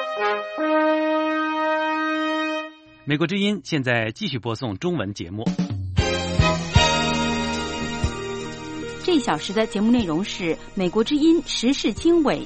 美国之音现在继续播送中文节目。 这一小时的节目内容是美国之音时事经纬。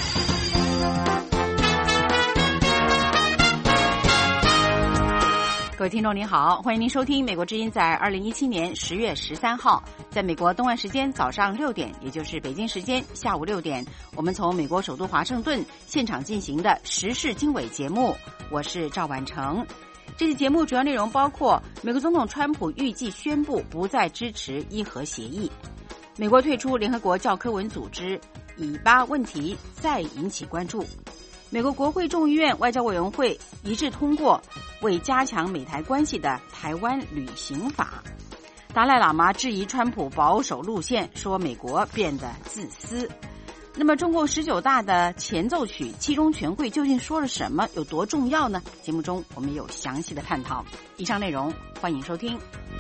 各位听众您好，欢迎您收听美国之音在2017年10月13号在美国东岸时间早上6点，也就是北京时间下午6点，我们从美国首都华盛顿现场进行的时事经纬节目。我是赵婉成。这期节目主要内容包括美国总统川普预计宣布不再支持伊核协议，美国退出联合国教科文组织，以巴问题再引起关注，美国国会众议院外交委员会一致通过为加强美台关系的台湾旅行法，达赖喇嘛质疑川普保守路线，说美国变得自私。那么中共19大的前奏曲七中全会究竟说了什么，有多重要呢？节目中我们有详细的探讨。以上内容欢迎收听。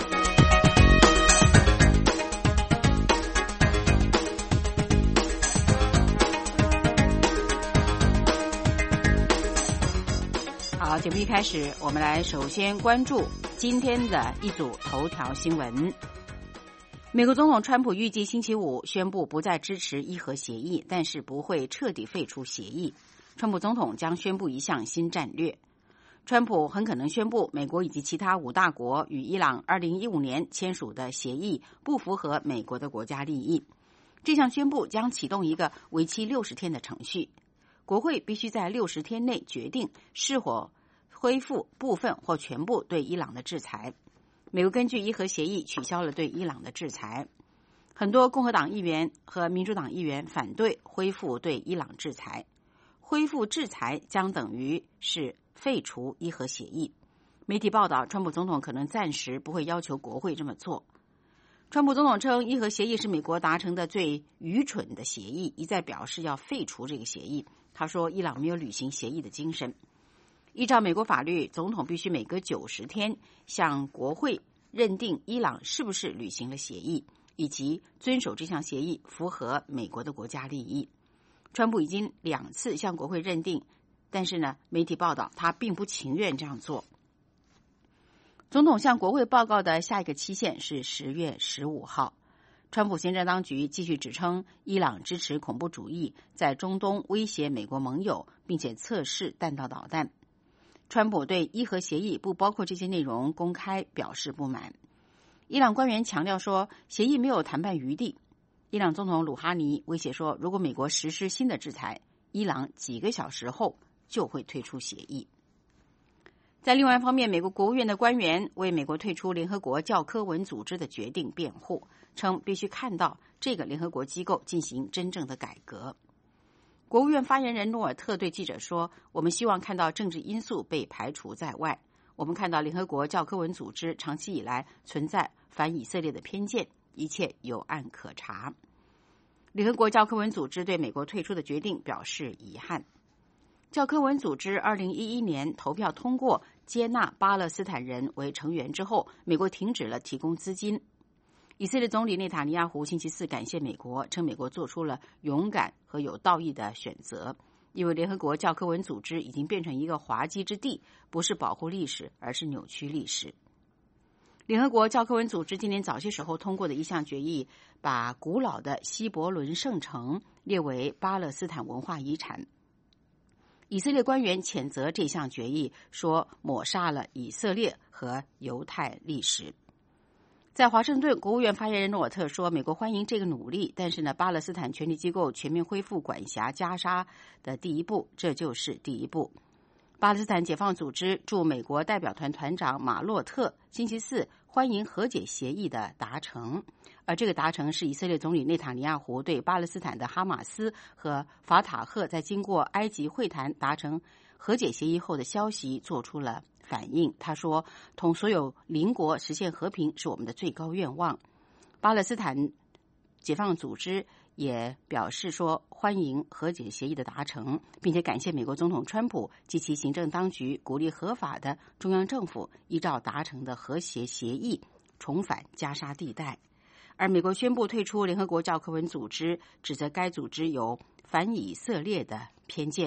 好，节目一开始，我们来首先关注今天的一组头条新闻。美国总统川普预计星期五宣布不再支持伊核协议，但是不会彻底废除协议。川普总统将宣布一项新战略。川普很可能宣布美国以及其他5大国与伊朗2015年签署的协议不符合美国的国家利益。这项宣布将启动一个为期60天的程序，国会必须在60天内决定是否恢复部分或全部对伊朗的制裁。美国根据伊核协议取消了对伊朗的制裁，很多共和党议员和民主党议员反对恢复对伊朗制裁。恢复制裁将等于是废除伊核协议。媒体报道，川普总统可能暂时不会要求国会这么做。川普总统称，伊核协议是美国达成的最愚蠢的协议，一再表示要废除这个协议。他说，伊朗没有履行协议的精神。依照美国法律，总统必须每隔90天向国会认定伊朗是不是履行了协议，以及遵守这项协议符合美国的国家利益。川普已经2次向国会认定，但是呢，媒体报道他并不情愿这样做。总统向国会报告的下一个期限是10月15号。川普行政当局继续指称伊朗支持恐怖主义，在中东威胁美国盟友，并且测试弹道导弹。川普对伊核协议不包括这些内容公开表示不满。伊朗官员强调说，协议没有谈判余地。伊朗总统鲁哈尼威胁说，如果美国实施新的制裁，伊朗几个小时后就会退出协议。在另外一方面，美国国务院的官员为美国退出联合国教科文组织的决定辩护，称必须看到这个联合国机构进行真正的改革。国务院发言人诺尔特对记者说，我们希望看到政治因素被排除在外。我们看到联合国教科文组织长期以来存在反以色列的偏见，一切有案可查。联合国教科文组织对美国退出的决定表示遗憾。教科文组织2011年投票通过接纳巴勒斯坦人为成员之后，美国停止了提供资金。以色列总理内塔尼亚胡星期四感谢美国，称美国做出了勇敢和有道义的选择，因为联合国教科文组织已经变成一个滑稽之地，不是保护历史，而是扭曲历史。联合国教科文组织今年早些时候通过的一项决议，把古老的希伯伦圣城列为巴勒斯坦文化遗产。以色列官员谴责这项决议，说抹杀了以色列和犹太历史。在华盛顿，国务院发言人诺尔特说，美国欢迎这个努力，但是呢，巴勒斯坦权力机构全面恢复管辖加沙的第一步，这就是第一步。巴勒斯坦解放组织驻美国代表团团长马洛特星期四欢迎和解协议的达成，而这个达成是以色列总理内塔尼亚胡对巴勒斯坦的哈马斯和法塔赫在经过埃及会谈达成和解协议后的消息做出了反应。他说，同所有邻国实现和平是我们的最高愿望。巴勒斯坦解放组织也表示说，欢迎和解协议的达成，并且感谢美国总统川普及其行政当局鼓励合法的中央政府依照达成的和谐协议重返加沙地带。而美国宣布退出联合国教科文组织，指责该组织有反以色列的偏见。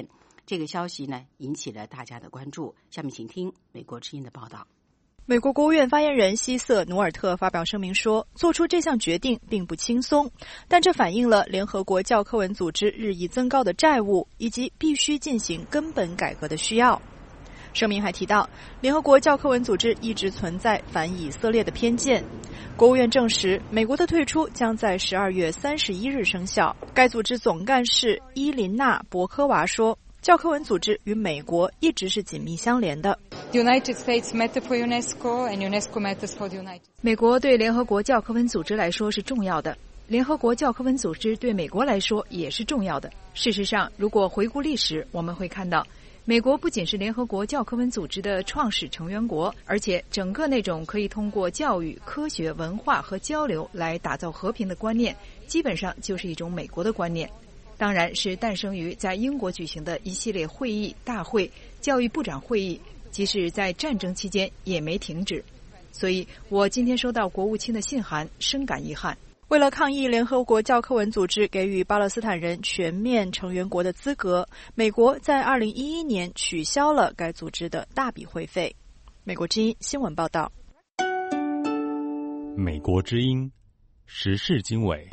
这个消息呢引起了大家的关注。下面请听美国之音的报道。 美国国务院发言人希瑟·努尔特发表声明说，做出这项决定并不轻松，但这反映了联合国教科文组织日益增高的债务以及必须进行根本改革的需要。声明还提到，联合国教科文组织一直存在反以色列的偏见。国务院证实，美国的退出将在12月31日生效。该组织总干事伊琳娜·博科娃说，教科文组织与美国一直是紧密相连的。 美国对联合国教科文组织来说是重要的，联合国教科文组织对美国来说也是重要的。事实上，如果回顾历史，我们会看到，美国不仅是联合国教科文组织的创始成员国，而且整个那种可以通过教育、科学、文化和交流来打造和平的观念，基本上就是一种美国的观念。当然是诞生于在英国举行的一系列会议、大会、教育部长会议，即使在战争期间也没停止。所以我今天收到国务卿的信函，深感遗憾。 为了抗议联合国教科文组织给予巴勒斯坦人全面成员国的资格，美国在2011年取消了该组织的大笔会费。美国之音新闻报道。 美国之音时事经纬。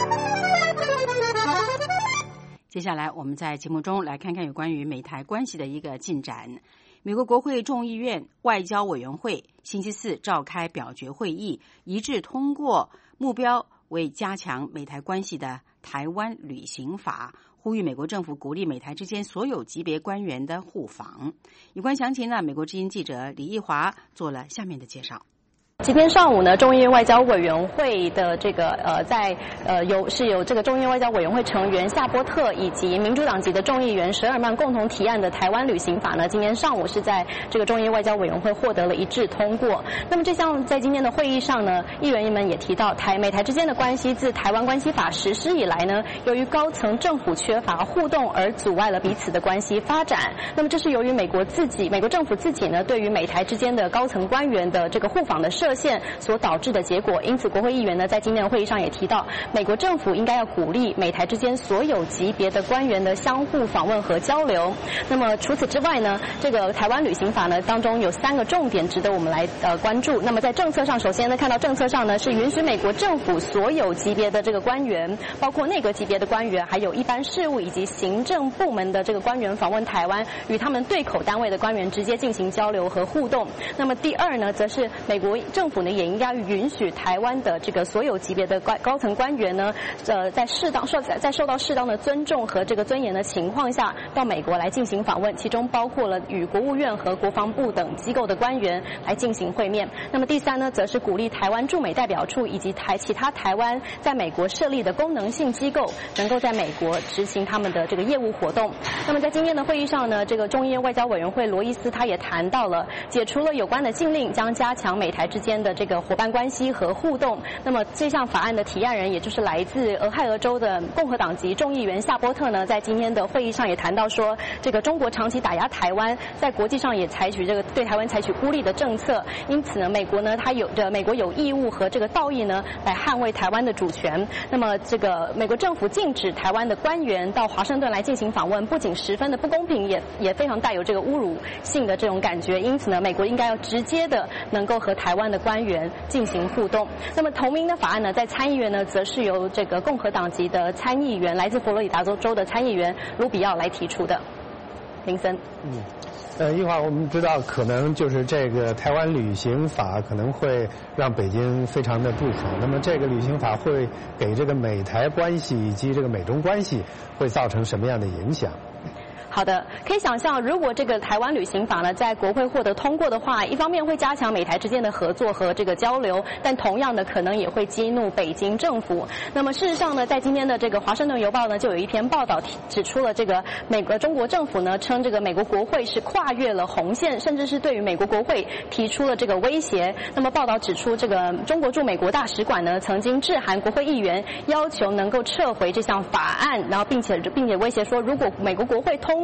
接下来我们在节目中来看看有关于美台关系的一个进展。美国国会众议院外交委员会星期四召开表决会议，一致通过目标为加强美台关系的台湾旅行法，呼吁美国政府鼓励美台之间所有级别官员的互访。有关详情呢，美国之音记者李义华做了下面的介绍。 今天上午呢，众议院外交委员会的这个有这个众议院外交委员会成员夏波特以及民主党籍的众议员舍尔曼共同提案的台湾旅行法呢，今天上午是在这个众议院外交委员会获得了一致通过。那么这项在今天的会议上呢，议员们也提到，美台之间的关系自台湾关系法实施以来呢，由于高层政府缺乏互动而阻碍了彼此的关系发展。那么这是由于美国政府自己呢，对于美台之间的高层官员的这个互访的设限所导致的结果。因此国会议员呢在今天的会议上也提到，美国政府应该要鼓励美台之间所有级别的官员的相互访问和交流。那么除此之外呢，这个台湾旅行法呢当中有3个重点值得我们来关注。那么在政策上，首先呢看到政策上呢是允许美国政府所有级别的这个官员，包括内阁级别的官员，还有一般事务以及行政部门的这个官员访问台湾，与他们对口单位的官员直接进行交流和互动。那么第二呢，则是美国政府呢也应该允许台湾的这个所有级别的高层官员呢，在受到适当的尊重和这个尊严的情况下，到美国来进行访问，其中包括了与国务院和国防部等机构的官员来进行会面。那么第三呢，则是鼓励台湾驻美代表处以及其他台湾在美国设立的功能性机构，能够在美国执行他们的这个业务活动。那么在今天的会议上呢，这个众议院外交委员会罗伊斯他也谈到了，解除了有关的禁令，将加强美台之间的这个伙伴关系和互动。那么这项法案的提案人，也就是来自俄亥俄州的共和党籍众议员夏波特呢，在今天的会议上也谈到说，这个中国长期打压台湾，在国际上也采取这个对台湾采取孤立的政策，因此呢，美国有义务和这个道义呢来捍卫台湾的主权。那么这个美国政府禁止台湾的官员到华盛顿来进行访问，不仅十分的不公平，也非常带有这个侮辱性的这种感觉。因此呢，美国应该要直接的能够和台湾的官员进行互动。那么同名的法案呢，在参议院呢，则是由这个共和党籍的参议员，来自佛罗里达州的参议员卢比奥来提出的。林森。 一会儿我们知道，可能就是这个台湾旅行法可能会让北京非常的不好。那么这个旅行法会给这个美台关系以及这个美中关系会造成什么样的影响？ 好的，可以想象，如果这个台湾旅行法呢在国会获得通过的话，一方面会加强美台之间的合作和这个交流，但同样的可能也会激怒北京政府。那么事实上呢，在今天的这个《华盛顿邮报》呢，就有一篇报道指出了这个中国政府呢称这个美国国会是跨越了红线，甚至是对于美国国会提出了这个威胁。那么报道指出，这个中国驻美国大使馆呢曾经致函国会议员，要求能够撤回这项法案，然后并且威胁说，如果美国国会通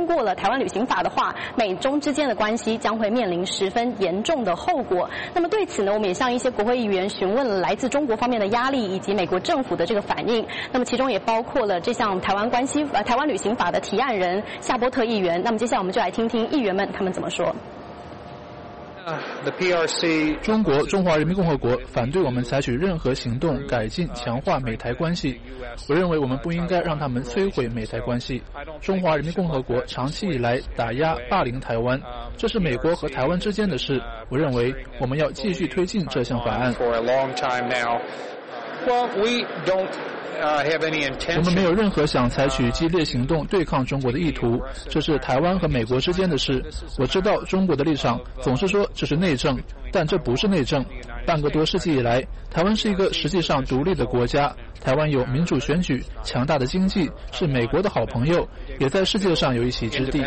通过了台湾旅行法的话，美中之间的关系将会面临十分严重的后果。那么对此呢，我们也向一些国会议员询问了来自中国方面的压力以及美国政府的这个反应。那么其中也包括了这项台湾旅行法的提案人夏波特议员。那么接下来我们就来听听议员们他们怎么说。 中华人民共和国反对我们采取任何行动改进强化美台关系。我认为我们不应该让他们摧毁美台关系。中华人民共和国长期以来打压霸凌台湾，这是美国和台湾之间的事。我认为我们要继续推进这项法案。我们没有任何想采取激烈行动对抗中国的意图，这是台湾和美国之间的事。我知道中国的立场总是说这是内政，但这不是内政。半个多世纪以来，台湾是一个实际上独立的国家，台湾有民主选举、强大的经济，是美国的好朋友，也在世界上有一席之地。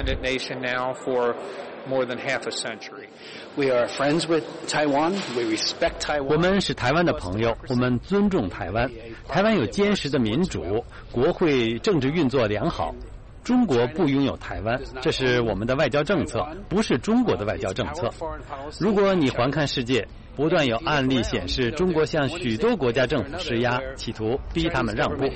我们是台湾的朋友，我们尊重台湾。台湾有坚实的民主，国会政治运作良好。中国不拥有台湾，这是我们的外交政策，不是中国的外交政策。如果你环看世界，不断有案例显示，中国向许多国家政府施压，企图逼他们让步。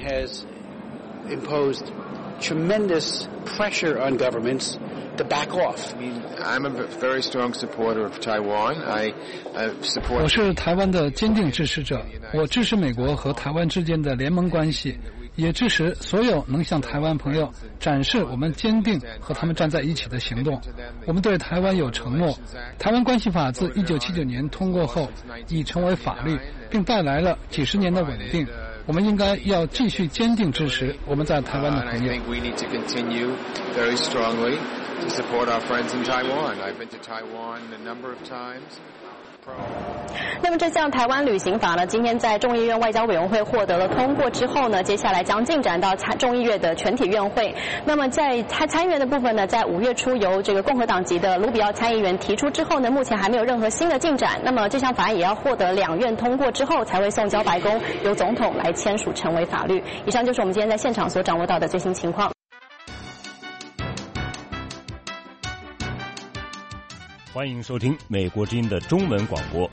Tremendous pressure on governments to back off. I'm a very strong supporter of Taiwan. I support. 我是台湾的坚定支持者，我支持美国和台湾之间的联盟关系，也支持所有能向台湾朋友展示我们坚定和他们站在一起的行动。我们对台湾有承诺。台湾关系法自1979年通过后，已成为法律，并带来了几十年的稳定。我们应该要继续坚定支持我们在台湾的朋友。 那么这项台湾旅行法呢，今天在众议院外交委员会获得了通过之后呢，接下来将进展到众议院的全体院会。那么在参议员的部分呢，在5月初由这个共和党籍的卢比奥参议员提出之后呢，目前还没有任何新的进展。那么这项法案也要获得2院通过之后，才会送交白宫，由总统来签署成为法律。以上就是我们今天在现场所掌握到的最新情况。 欢迎收听美国之音的中文广播。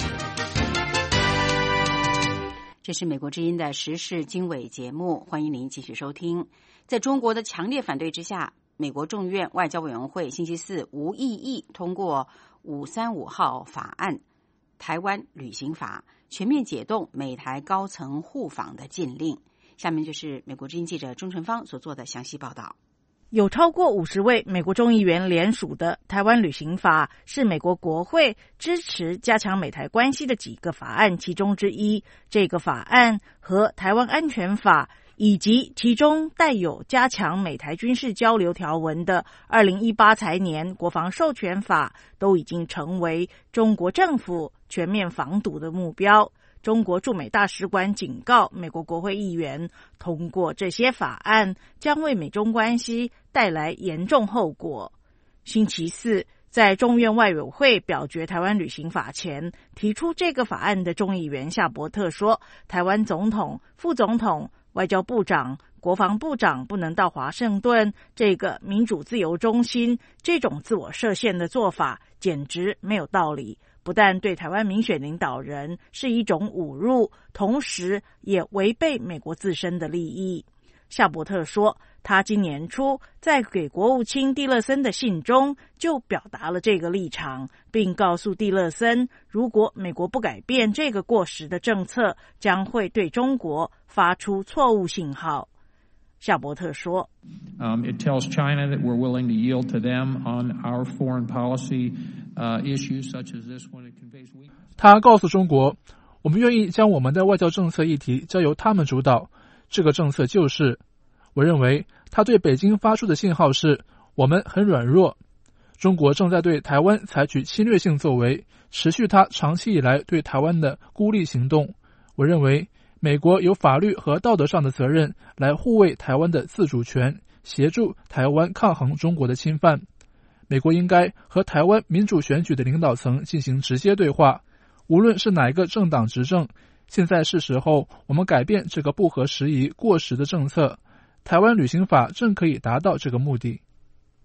这是美国之音的时事经纬节目，欢迎您继续收听。在中国的强烈反对之下，美国众院外交委员会星期四无异议通过535号法案，台湾旅行法，全面解冻美台高层互访的禁令。下面就是美国之音记者钟成芳所做的详细报道。 有超过50位美国众议员联署的台湾旅行法是美国国会支持加强美台关系的几个法案其中之一。这个法案和台湾安全法以及其中带有加强美台军事交流条文的2018财年国防授权法都已经成为中国政府全面防堵的目标。中国驻美大使馆警告美国国会议员，通过这些法案将为美中关系带来严重后果。星期四，在众院外委会表决台湾旅行法前，提出这个法案的众议员夏伯特说，台湾总统、副总统、外交部长、国防部长不能到华盛顿这个民主自由中心，这种自我设限的做法简直没有道理，不但对台湾民选领导人是一种侮辱，同时也违背美国自身的利益。夏伯特说，他今年初在给国务卿蒂勒森的信中就表达了这个立场，并告诉蒂勒森，如果美国不改变这个过时的政策，将会对中国发出错误信号。夏伯特说 ，It tells China that we're willing to yield to them on our foreign policy issues such as this when it conveys weakness. 他告诉中国，我们愿意将我们的外交政策议题交由他们主导。这个政策就是，我认为他对北京发出的信号是，我们很软弱。中国正在对台湾采取侵略性作为，持续他长期以来对台湾的孤立行动。我认为美国有法律和道德上的责任来护卫台湾的自主权，协助台湾抗衡中国的侵犯。美国应该和台湾民主选举的领导层进行直接对话，无论是哪一个政党执政，现在是时候我们改变这个不合时宜、过时的政策。台湾旅行法正可以达到这个目的。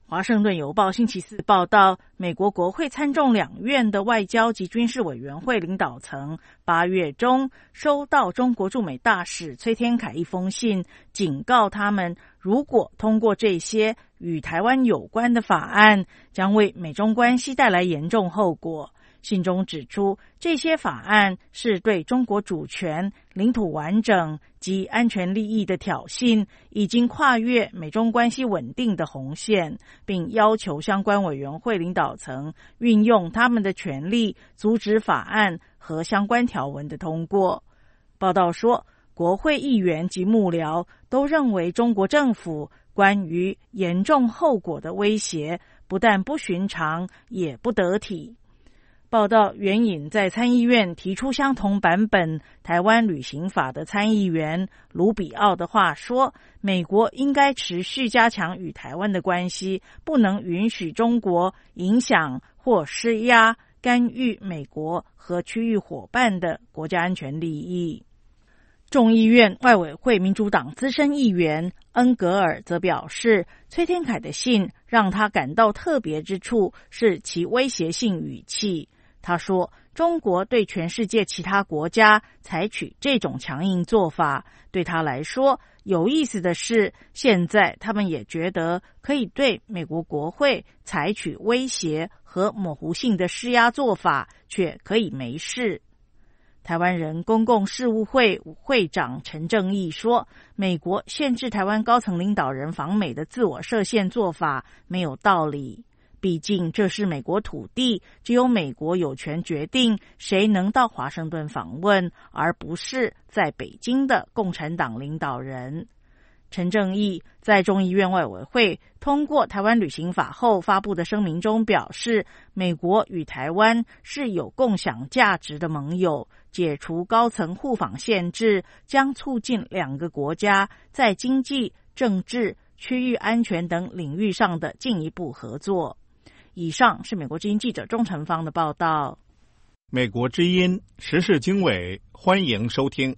华盛顿邮报星期四报道，美国国会参众两院的外交及军事委员会领导层8月中收到中国驻美大使崔天凯一封信，警告他们，如果通过这些与台湾有关的法案，将为美中关系带来严重后果。信中指出，这些法案是对中国主权、领土完整及安全利益的挑衅，已经跨越美中关系稳定的红线，并要求相关委员会领导层运用他们的权力，阻止法案和相关条文的通过。报道说，国会议员及幕僚都认为中国政府关于严重后果的威胁不但不寻常，也不得体。报道援引在参议院提出相同版本台湾旅行法的参议员卢比奥的话说，美国应该持续加强与台湾的关系，不能允许中国影响或施压干预美国和区域伙伴的国家安全利益。众议院外委会民主党资深议员恩格尔则表示，崔天凯的信让他感到特别之处是其威胁性语气。他说，中国对全世界其他国家采取这种强硬做法，对他来说有意思的是，现在他们也觉得可以对美国国会采取威胁和模糊性的施压做法，却可以没事。台湾人公共事务会会长陈正义说，美国限制台湾高层领导人访美的自我设限做法没有道理，毕竟这是美国土地，只有美国有权决定谁能到华盛顿访问，而不是在北京的共产党领导人。陈正义在众议院外委会通过台湾旅行法后发布的声明中表示，美国与台湾是有共享价值的盟友，解除高层互访限制将促进两个国家在经济、政治、区域安全等领域上的进一步合作。以上是美国之音记者钟成芳的报道。 美国之音时事经纬，欢迎收听。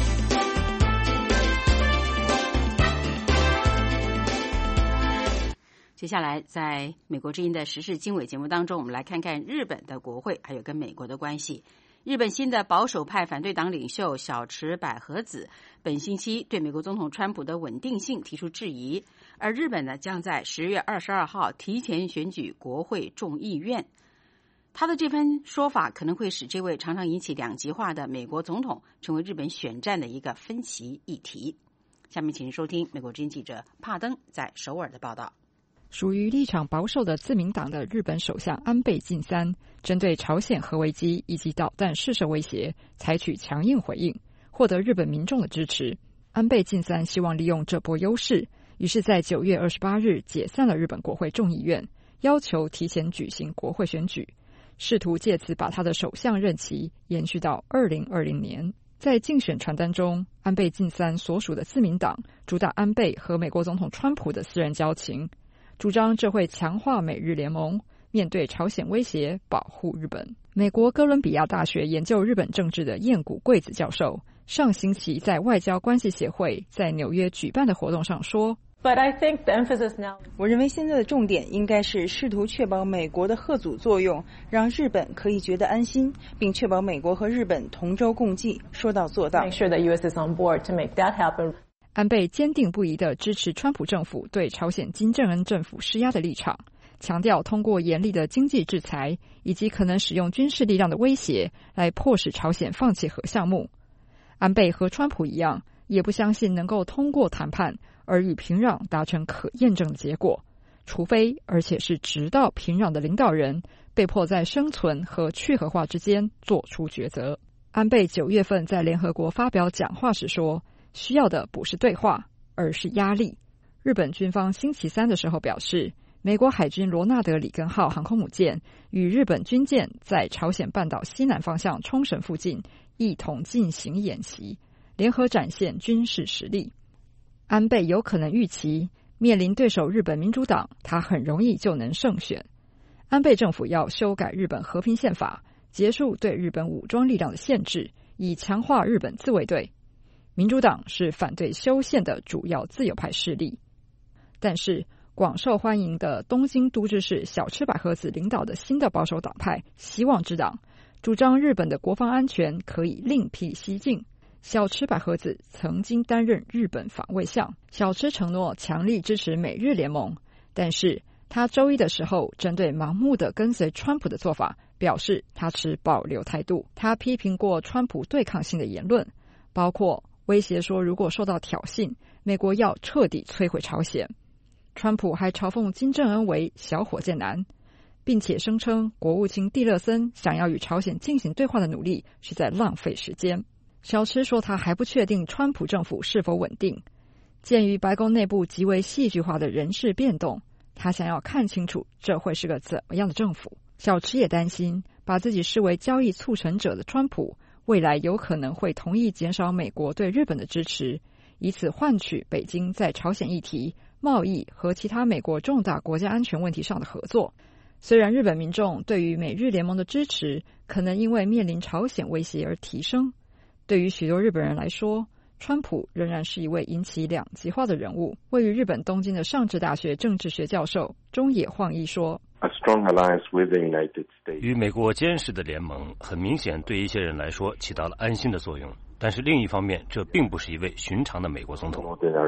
接下来在美国之音的时事经纬节目当中，我们来看看日本的国会还有跟美国的关系。日本新的保守派反对党领袖小池百合子本星期对美国总统川普的稳定性提出质疑，而日本呢将在10月22号提前选举国会众议院。他的这番说法可能会使这位常常引起两极化的美国总统成为日本选战的一个分歧议题。下面请收听美国之音记者帕登在首尔的报道。 属于立场保守的自民党的日本首相安倍晋三针对朝鲜核危机以及导弹试射威胁采取强硬回应，获得日本民众的支持。安倍晋三希望利用这波优势，于是在9月28日解散了日本国会众议院，要求提前举行国会选举，试图借此把他的首相任期延续到2020年。在竞选传单中，安倍晋三所属的自民党主打安倍和美国总统川普的私人交情，主张这会强化美日联盟，面对朝鲜威胁保护日本。美国哥伦比亚大学研究日本政治的彦谷贵子教授上星期在外交关系协会在纽约举办的活动上说， 我认为现在的重点应该是试图确保美国的吓阻作用，让日本可以觉得安心，并确保美国和日本同舟共济，说到做到。 安倍坚定不移地支持川普政府对朝鲜金正恩政府施压的立场，强调通过严厉的经济制裁以及可能使用军事力量的威胁来迫使朝鲜放弃核项目。安倍和川普一样，也不相信能够通过谈判而与平壤达成可验证的结果，除非而且是直到平壤的领导人被迫在生存和去核化之间做出抉择。安倍9月份在联合国发表讲话时说，需要的不是对话，而是压力。日本军方星期三的时候表示，美国海军罗纳德里根号航空母舰与日本军舰在朝鲜半岛西南方向冲绳附近一同进行演习，联合展现军事实力。安倍有可能预期面临对手日本民主党，他很容易就能胜选。安倍政府要修改日本和平宪法，结束对日本武装力量的限制，以强化日本自卫队。民主党是反对修宪的主要自由派势力，但是广受欢迎的东京都知事小池百合子领导的新的保守党派希望之党，主张日本的国防安全可以另辟蹊径。小池百合子曾经担任日本防卫相，小池承诺强力支持美日联盟，但是他周一的时候针对盲目的跟随川普的做法表示他持保留态度。他批评过川普对抗性的言论，包括威胁说如果受到挑衅，美国要彻底摧毁朝鲜。川普还嘲讽金正恩为小火箭男，并且声称国务卿蒂勒森想要与朝鲜进行对话的努力是在浪费时间。小池说他还不确定川普政府是否稳定，鉴于白宫内部极为戏剧化的人事变动，他想要看清楚这会是个怎么样的政府。小池也担心把自己视为交易促成者的川普未来有可能会同意减少美国对日本的支持，以此换取北京在朝鲜议题、贸易和其他美国重大国家安全问题上的合作。虽然日本民众对于美日联盟的支持可能因为面临朝鲜威胁而提升，对于许多日本人来说，川普仍然是一位引起两极化的人物。位于日本东京的上智大学政治学教授中野晃一说， 与美国坚实的联盟很明显对一些人来说起到了安心的作用，但是另一方面，这并不是一位寻常的美国总统。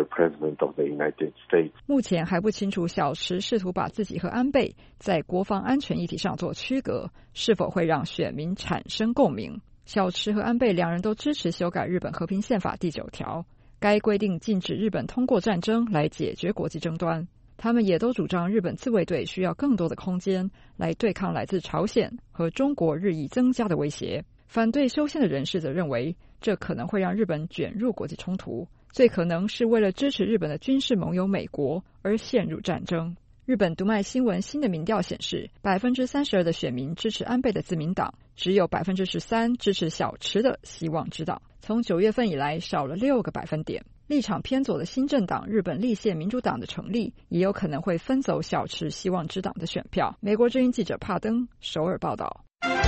目前还不清楚小池试图把自己和安倍在国防安全议题上做区隔，是否会让选民产生共鸣。小池和安倍两人都支持修改日本和平宪法第9条，该规定禁止日本通过战争来解决国际争端。他们也都主张日本自卫队需要更多的空间来对抗来自朝鲜和中国日益增加的威胁。反对修宪的人士则认为，这可能会让日本卷入国际冲突，最可能是为了支持日本的军事盟友美国而陷入战争。日本读卖新闻新的民调显示， 32% 的选民支持安倍的自民党，只有 13% 支持小池的希望之党，从9月份以来少了6个百分点。立场偏左的新政党日本立宪民主党的成立，也有可能会分走小池希望之党的选票。美国之音记者帕登首尔报道。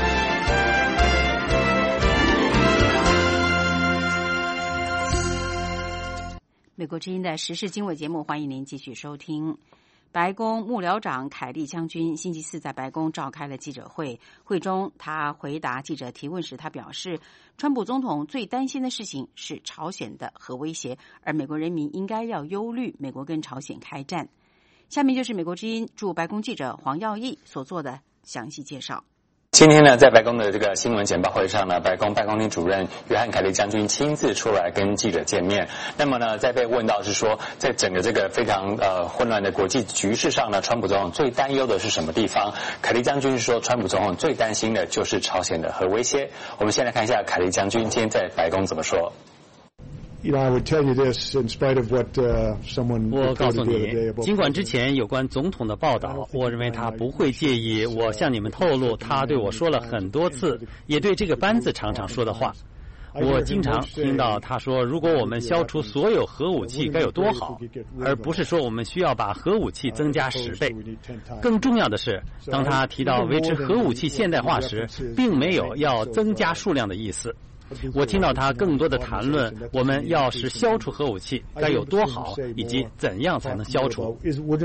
美国之音的时事经纬节目，欢迎您继续收听。白宫幕僚长凯利将军星期四在白宫召开了记者会，会中他回答记者提问时，他表示，川普总统最担心的事情是朝鲜的核威胁，而美国人民应该要忧虑美国跟朝鲜开战。下面就是美国之音驻白宫记者黄耀义所做的详细介绍。 今天呢，在白宫的这个新闻简报会上呢，白宫办公厅主任约翰凯利将军亲自出来跟记者见面。那么呢，在被问到是说，在整个这个非常混乱的国际局势上呢，川普总统最担忧的是什么地方？凯利将军说，川普总统最担心的就是朝鲜的核威胁。我们先来看一下凯利将军今天在白宫怎么说。 我告诉你，尽管之前有关总统的报道，我认为他不会介意我向你们透露他对我说了很多次，也对这个班子常常说的话。我经常听到他说，如果我们消除所有核武器该有多好，而不是说我们需要把核武器增加10倍。更重要的是，当他提到维持核武器现代化时，并没有要增加数量的意思。我听到他更多的谈论我们要是消除核武器该有多好，以及怎样才能消除。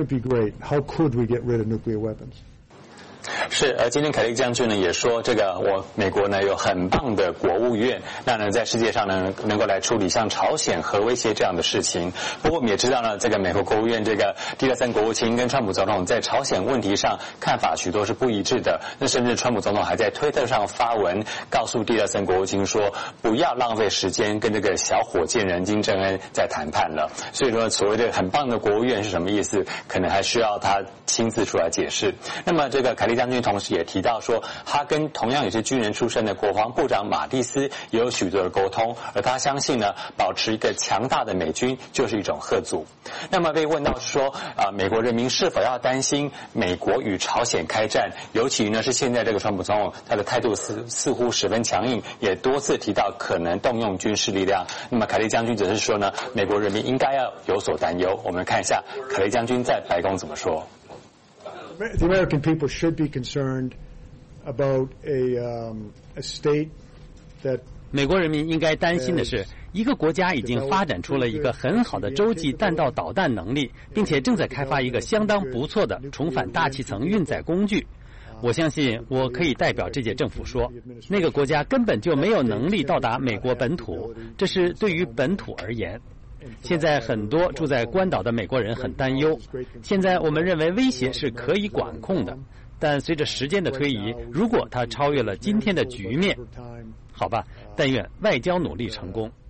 是，今天凯利将军呢也说，这个美国呢有很棒的国务院，那呢在世界上呢能够来处理像朝鲜核威胁这样的事情。不过我们也知道呢，这个美国国务院这个蒂勒森国务卿跟川普总统在朝鲜问题上看法许多是不一致的。那甚至川普总统还在推特上发文告诉蒂勒森国务卿说，不要浪费时间跟这个小火箭人金正恩在谈判了。所以说，所谓的很棒的国务院是什么意思，可能还需要他亲自出来解释。那么这个凯利将军同时也提到说，他跟同样也是军人出身的国防部长马蒂斯也有许多的沟通，而他相信呢，保持一个强大的美军就是一种吓阻。那么被问到说，美国人民是否要担心美国与朝鲜开战，尤其呢是现在这个川普总统他的态度似乎十分强硬，也多次提到可能动用军事力量。那么凯利将军则是说呢，美国人民应该要有所担忧。我们看一下凯利将军在白宫怎么说。 The American people should be concerned about a state that 美国人民应该担心的是，一个国家已经发展出了一个很好的洲际弹道导弹能力，并且正在开发一个相当不错的重返大气层运载工具。我相信我可以代表这届政府说，那个国家根本就没有能力到达美国本土，这是对于本土而言。现在很多住在关岛的美国人很担忧，现在我们认为威胁是可以管控的，但随着时间的推移，如果它超越了今天的局面，好吧，但愿外交努力成功。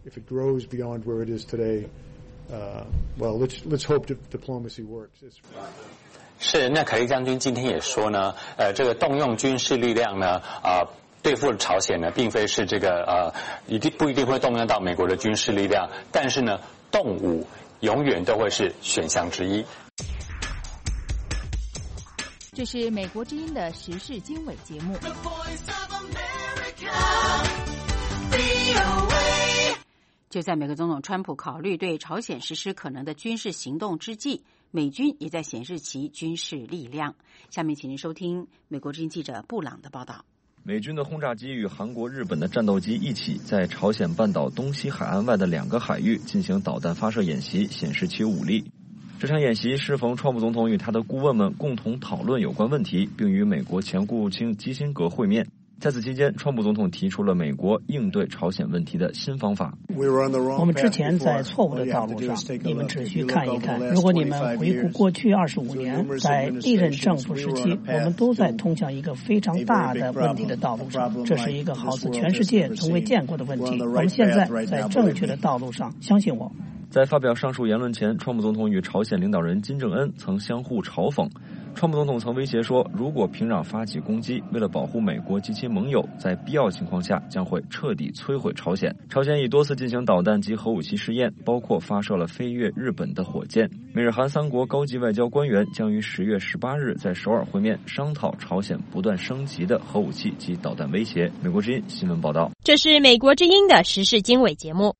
是，那凯利将军今天也说呢，这个动用军事力量呢，对付朝鲜呢，并非是这个不一定会动用到美国的军事力量，但是呢，动武永远都会是选项之一。 这是美国之音的时事经纬节目。就在美国总统川普考虑对朝鲜实施可能的军事行动之际，美军也在显示其军事力量。下面请您收听美国之音记者布朗的报道。 美军的轰炸机与韩国、日本的战斗机一起在朝鲜半岛东西海岸外的2个海域进行导弹发射演习，显示其武力。这场演习适逢川普总统与他的顾问们共同讨论有关问题，并与美国前国务卿基辛格会面。在此期间，川普总统提出了美国应对朝鲜问题的新方法。 我们之前在错误的道路上，你们只需看一看。如果你们回顾过去25年，在历任政府时期，我们都在通向一个非常大的问题的道路上。这是一个好似全世界从未见过的问题。我们现在在正确的道路上，相信我。 在发表上述言论前，川普总统与朝鲜领导人金正恩曾相互嘲讽。川普总统曾威胁说，如果平壤发起攻击，为了保护美国及其盟友，在必要情况下将会彻底摧毁朝鲜。朝鲜已多次进行导弹及核武器试验，包括发射了飞越日本的火箭。美日韩3国高级外交官员将于10月18日在首尔会面，商讨朝鲜不断升级的核武器及导弹威胁。美国之音新闻报道。 这是美国之音的时事经纬节目。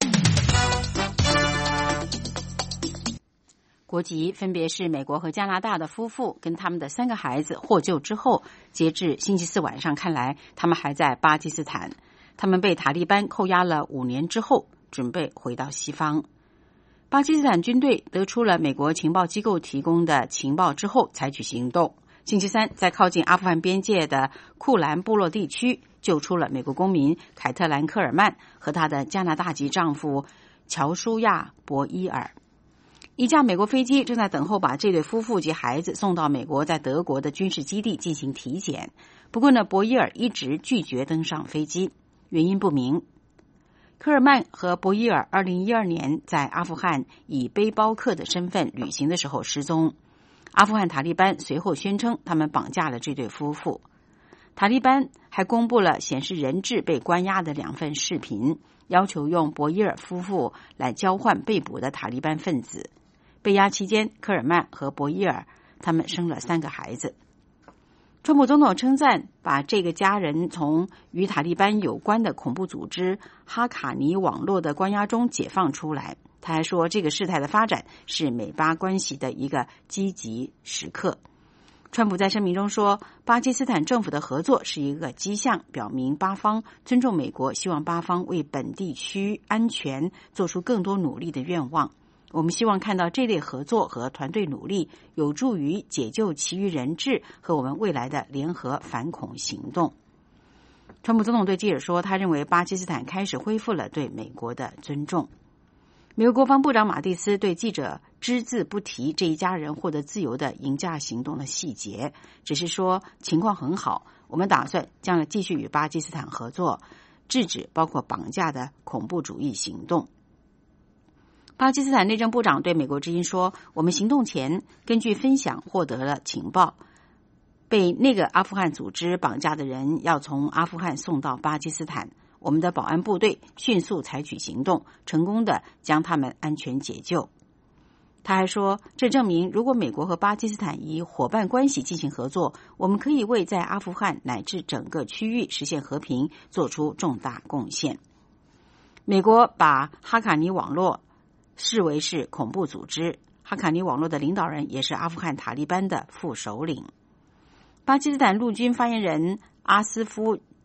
国籍分别是美国和加拿大的夫妇跟他们的3个孩子获救之后，截至星期4晚上看来，他们还在巴基斯坦。他们被塔利班扣押了5年之后，准备回到西方。巴基斯坦军队得出了美国情报机构提供的情报之后，采取行动。星期3，在靠近阿富汗边界的库兰部落地区，救出了美国公民凯特兰·科尔曼和她的加拿大籍丈夫乔舒亚·博伊尔。一架美国飞机正在等候把这对夫妇及孩子送到美国在德国的军事基地进行体检。不过呢，博伊尔一直拒绝登上飞机，原因不明。科尔曼和博伊尔2012年在阿富汗以背包客的身份旅行的时候失踪。阿富汗塔利班随后宣称他们绑架了这对夫妇。塔利班还公布了显示人质被关押的2份视频，要求用博伊尔夫妇来交换被捕的塔利班分子。被押期间，科尔曼和博伊尔他们生了3个孩子。川普总统称赞把这个家人从与塔利班有关的恐怖组织哈卡尼网络的关押中解放出来。他还说，这个事态的发展是美巴关系的一个积极时刻。川普在声明中说，巴基斯坦政府的合作是一个迹象，表明巴方尊重美国，希望巴方为本地区安全做出更多努力的愿望。我们希望看到这类合作和团队努力有助于解救其余人质和我们未来的联合反恐行动。川普总统对记者说，他认为巴基斯坦开始恢复了对美国的尊重。美国国防部长马蒂斯对记者只字不提这一家人获得自由的迎驾行动的细节，只是说情况很好，我们打算将来继续与巴基斯坦合作，制止包括绑架的恐怖主义行动。巴基斯坦内政部长对美国之音说，我们行动前根据分享获得了情报，被那个阿富汗组织绑架的人要从阿富汗送到巴基斯坦，我们的保安部队迅速采取行动，成功的将他们安全解救。他还说，这证明如果美国和巴基斯坦以伙伴关系进行合作，我们可以为在阿富汗乃至整个区域实现和平做出重大贡献。美国把哈卡尼网络视为是恐怖组织，哈卡尼网络的领导人也是阿富汗塔利班的副首领。巴基斯坦陆军发言人阿斯夫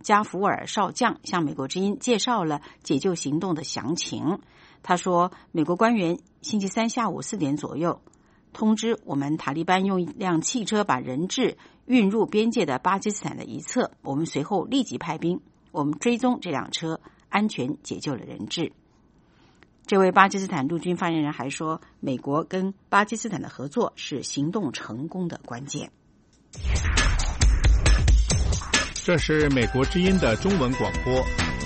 加福尔少将向美国之音介绍了解救行动的详情。他说，美国官员星期三下午4点左右通知我们，塔利班用一辆汽车把人质运入边界的巴基斯坦的一侧，我们随后立即派兵，我们追踪这辆车，安全解救了人质。这位巴基斯坦陆军发言人还说，美国跟巴基斯坦的合作是行动成功的关键。 这是美国之音的中文广播。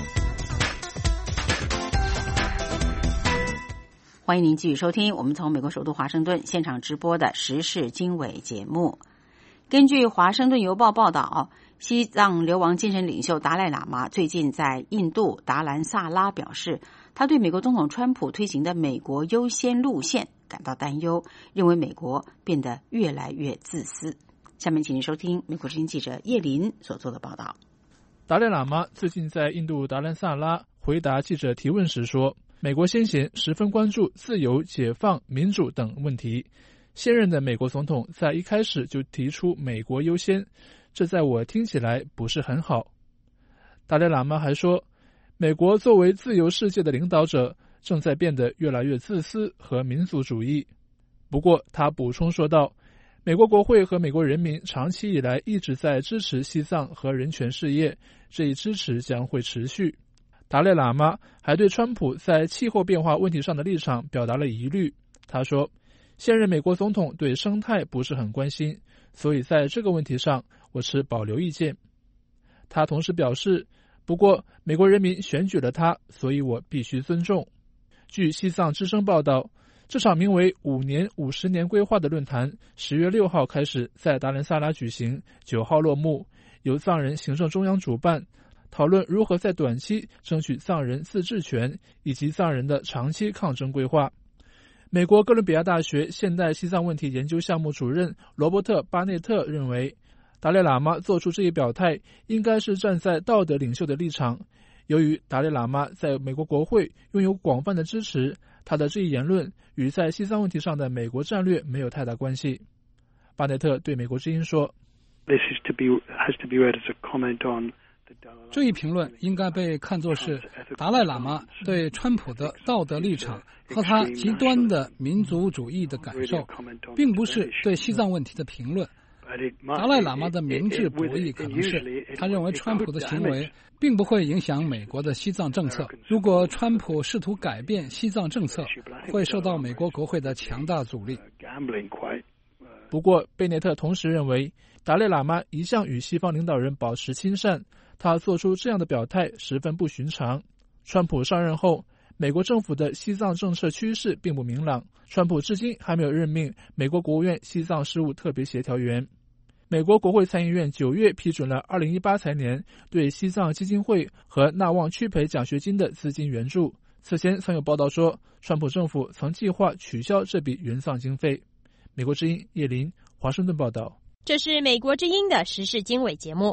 欢迎您继续收听我们从美国首都华盛顿现场直播的时事经纬节目。根据华盛顿邮报报道，西藏流亡精神领袖达赖喇嘛最近在印度达兰萨拉表示，他对美国总统川普推行的美国优先路线感到担忧，认为美国变得越来越自私。下面请您收听美国之音记者叶林所做的报道。 达赖喇嘛最近在印度达兰萨拉回答记者提问时说，美国先贤十分关注自由、解放、民主等问题。现任的美国总统在一开始就提出美国优先，这在我听起来不是很好。达赖喇嘛还说，美国作为自由世界的领导者，正在变得越来越自私和民族主义。不过他补充说道，美国国会和美国人民长期以来一直在支持西藏和人权事业，这一支持将会持续。达赖喇嘛还对川普在气候变化问题上的立场表达了疑虑。他说，现任美国总统对生态不是很关心，所以在这个问题上我持保留意见。他同时表示，不过美国人民选举了他，所以我必须尊重。据西藏之声报道，这场名为5年50年规划的论坛10月6号开始在达兰萨拉举行，9号落幕，由藏人行政中央主办，讨论如何在短期争取藏人自治权以及藏人的长期抗争规划。美国哥伦比亚大学现代西藏问题研究项目主任罗伯特·巴内特认为，达赖喇嘛做出这一表态应该是站在道德领袖的立场。由于达赖喇嘛在美国国会拥有广泛的支持，他的这一言论与在西藏问题上的美国战略没有太大关系。巴内特对美国之音说， This has to be read as a comment on 这一评论应该被看作是达赖喇嘛对川普的道德立场和他极端的民族主义的感受，并不是对西藏问题的评论。达赖喇嘛的明智博弈可能是他认为川普的行为并不会影响美国的西藏政策，如果川普试图改变西藏政策，会受到美国国会的强大阻力。 不过贝内特同时认为，达赖喇嘛一向与西方领导人保持亲善，他做出这样的表态十分不寻常。川普上任后，美国政府的西藏政策趋势并不明朗，川普至今还没有任命美国国务院西藏事务特别协调员。美国国会参议院9月批准了2018财年对西藏基金会和纳旺区培奖学金的资金援助。此前曾有报道说，川普政府曾计划取消这笔援藏经费。美国之音叶林，华盛顿报道。 这是美国之音的时事经纬节目。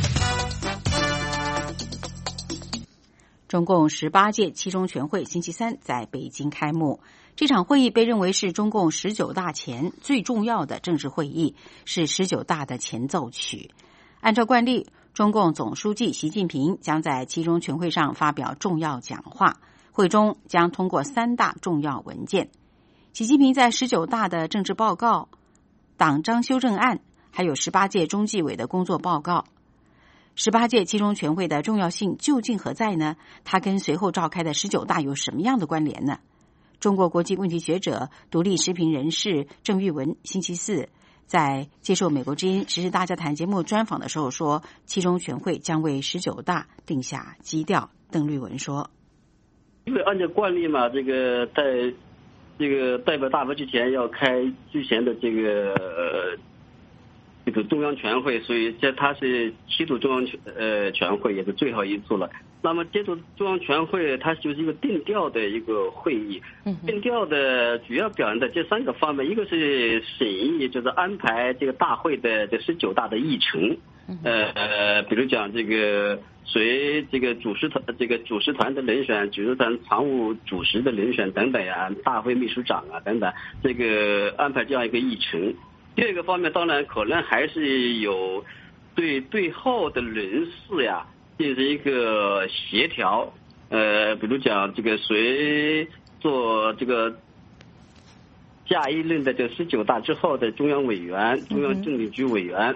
中共18届七中全会星期三在北京开幕。这场会议被认为是中共19大前最重要的政治会议，是19大的前奏曲。按照惯例，中共总书记习近平将在七中全会上发表重要讲话，会中将通过3大重要文件。习近平在19大的政治报告、党章修正案，还有18届中纪委的工作报告。18届七中全会的重要性究竟何在呢？它跟随后召开的19大有什么样的关联呢？中国国际问题学者、独立时评人士郑玉文星期四在接受美国之音时事大家谈节目专访的时候说，七中全会将为19大定下基调。邓玉文说， 因为按照惯例嘛，在这个代表大会之前要开之前的这个中央全会，所以它是7度中央全会，也是最后一次了。那么这次中央全会它就是一个定调的一个会议，定调的主要表现的这3个方面，一个是审议，就是安排这个大会的这19大的议程，比如讲这个随这个主持团的人选，主持团常务主席的人选等等呀，大会秘书长啊等等，这个安排这样一个议程。第二个方面，当然可能还是有对后的人事呀， 进行一个协调，比如讲这个谁做这个下一任的这19大之后的中央委员、中央政治局委员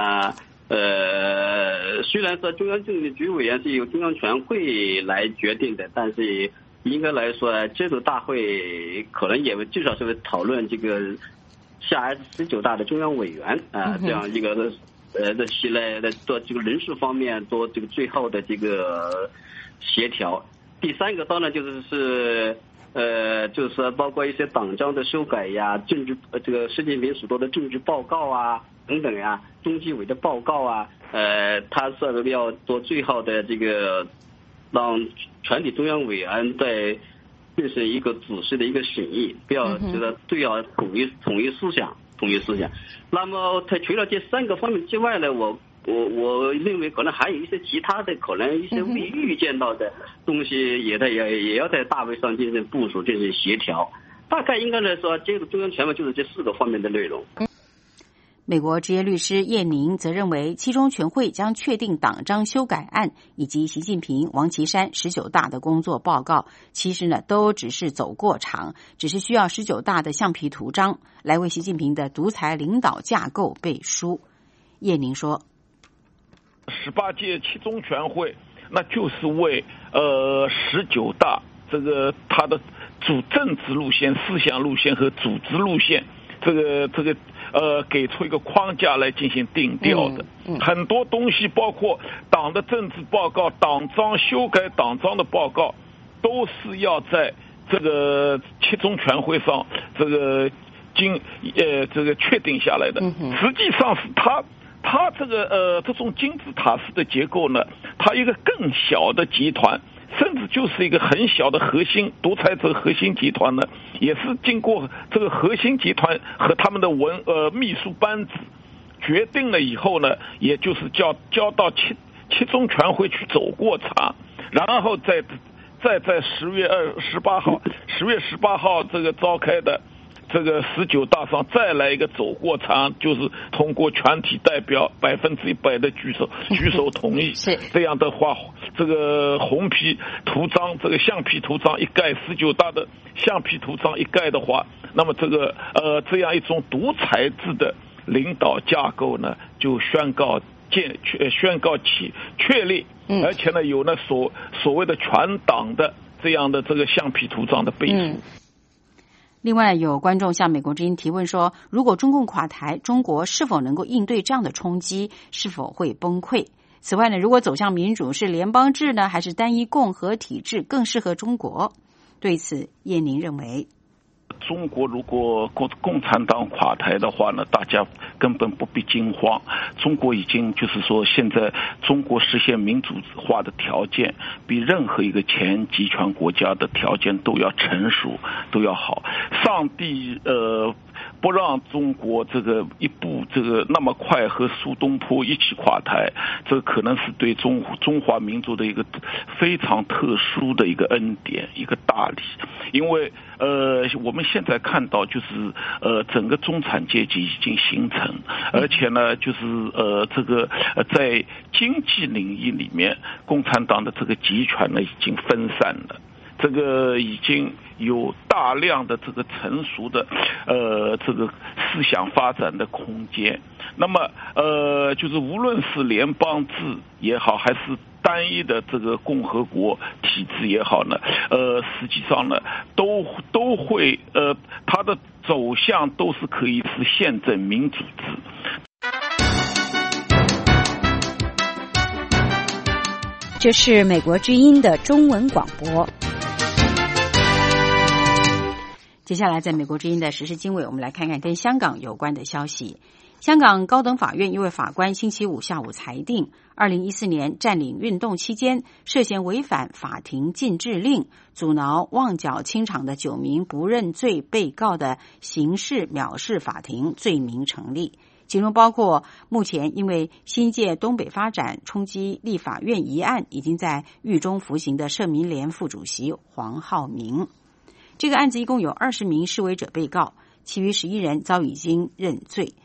虽然说中央政治局委员是由中央全会来决定的，但是应该来说，这个大会可能也至少是会讨论这个下19大的中央委员这样一个的起来的做这个人事方面做这个最后的这个协调。第三个当然就是说包括一些党章的修改呀，政治这个习近平所做的政治报告啊等等呀，中纪委的报告啊，他是要做最后的这个让全体中央委员在进行一个仔细的一个审议，不要觉得都要统一思想。那么他除了这3个方面之外呢，我认为可能还有一些其他的，可能一些未预见到的东西也要在大会上进行部署、进行协调。大概应该来说，这个中央全会就是这4个方面的内容。 美国职业律师叶宁则认为，七中全会将确定党章修改案以及习近平、王岐山19大的工作报告，其实呢都只是走过场，只是需要19大的橡皮图章来为习近平的独裁领导架构背书。叶宁说 ，18届七中全会那就是为19大这个他的政治路线、思想路线和组织路线这个给出一个框架来进行定调的。很多东西包括党的政治报告、党章修改党章的报告，都是要在这个七中全会上这个确定下来的。实际上是它这种金字塔式的结构呢，它一个更小的集团，甚至就是一个很小的核心独裁者核心集团呢，也是经过这个核心集团和他们的秘书班子决定了以后呢，也就是交到七中全会去走过场，然后再在10月18号这个召开的这个19大上再来一个走过场，就是通过全体代表100%的举手同意。这样的话，这个红皮图章、这个橡皮图章一盖，19大的橡皮图章一盖的话，那么这样一种独裁制的领导架构呢，就宣告确立，而且呢有那所谓的全党的这样的这个橡皮图章的背书。 另外，有观众向美国之音提问说，如果中共垮台，中国是否能够应对这样的冲击，是否会崩溃？此外呢，如果走向民主，是联邦制呢，还是单一共和体制更适合中国？对此，叶宁认为， 中国如果共产党垮台的话呢，大家根本不必惊慌。中国已经就是说，现在中国实现民主化的条件比任何一个前集权国家的条件都要成熟，都要好。上帝不让中国这个一步那么快和苏东坡一起垮台，这可能是对中华民族的一个非常特殊的一个恩典，一个大礼。因为我们现在看到就是整个中产阶级已经形成，而且呢就是在经济领域里面，共产党的这个集权呢已经分散了。这个已经有大量的这个成熟的这个思想发展的空间。那么就是无论是联邦制也好，还是单一的这个共和国体制也好呢，实际上呢都会它的走向都是可以是宪政民主制。 这是美国之音的中文广播。接下来在美国之音的时事经纬，我们来看看跟香港有关的消息。香港高等法院一位法官星期五下午裁定，2014年占领运动期间涉嫌违反法庭禁制令，阻挠旺角清场的9名不认罪被告的刑事藐视法庭罪名成立，其中包括目前因为新界东北发展冲击立法院一案已经在狱中服刑的社民联副主席黄浩明。这个案子一共有20名示威者被告，其余11人早已经认罪。